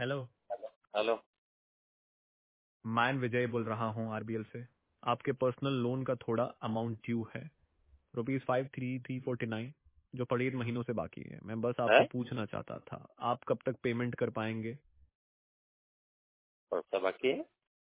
Hello. Hello. मैं विजय बोल रहा हूँ आरबीएल से। आपके पर्सनल लोन का थोड़ा अमाउंट ड्यू है, ₹53,349, जो 48 महीनों से बाकी है। मैं बस है आपसे पूछना चाहता था, आप कब तक पेमेंट कर पाएंगे? कौन सा बाकी है?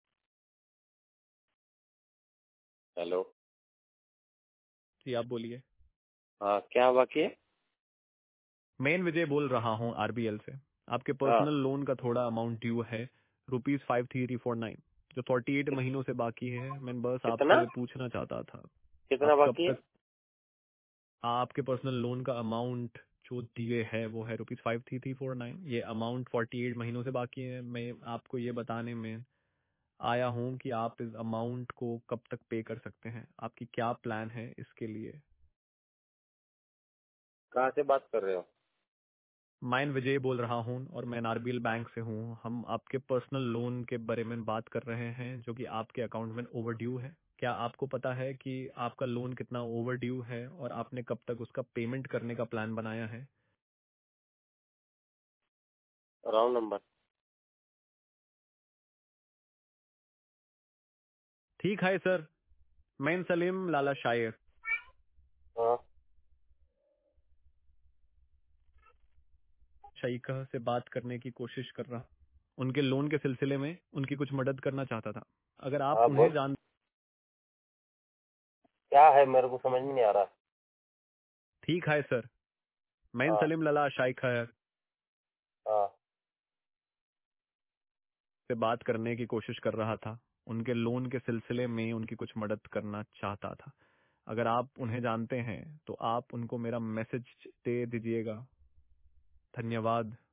हेलो। जी आप बोलिए। हाँ, क्या बाकी है? मैं विजय बोल रहा हूँ आरबीएल से। आपके हाँ, पर्सनल लोन का थोड़ा अमाउंट ड्यू है, ₹53,349, जो 48 महीनों से बाकी है। मैं बस कितना आपसे पूछना चाहता था, कितना आप कब बाकी है? तक आपके पर्सनल लोन का अमाउंट जो दिए है वो है ₹53,349। ये अमाउंट 48 महीनों से बाकी है। मैं आपको ये बताने में आया हूँ कि आप इस अमाउंट को कब तक पे कर सकते हैं, आपकी क्या प्लान है इसके लिए। कहाँ से बात कर रहे हो? मैं विजय बोल रहा हूँ और मैं आरबीएल बैंक से हूँ। हम आपके पर्सनल लोन के बारे में बात कर रहे हैं जो कि आपके अकाउंट में ओवर ड्यू है। क्या आपको पता है कि आपका लोन कितना ओवर ड्यू है और आपने कब तक उसका पेमेंट करने का प्लान बनाया है? Wrong number. ठीक है सर। मैं सलीम लाला शायर हाँ, शाइका से बात करने की कोशिश कर रहा, उनके लोन के सिलसिले में उनकी कुछ मदद करना चाहता था। अगर आप हाँ, उन्हें बोल। जान क्या है, मेरे को समझ में नहीं आ रहा। ठीक है सर। मैं हाँ, सलीम लाला शाइका हाँ। से बात करने की कोशिश कर रहा था, उनके लोन के सिलसिले में उनकी कुछ मदद करना चाहता था। अगर आप उन्हें जानते हैं तो आप उनको मेरा मैसेज दे दीजिएगा। धन्यवाद।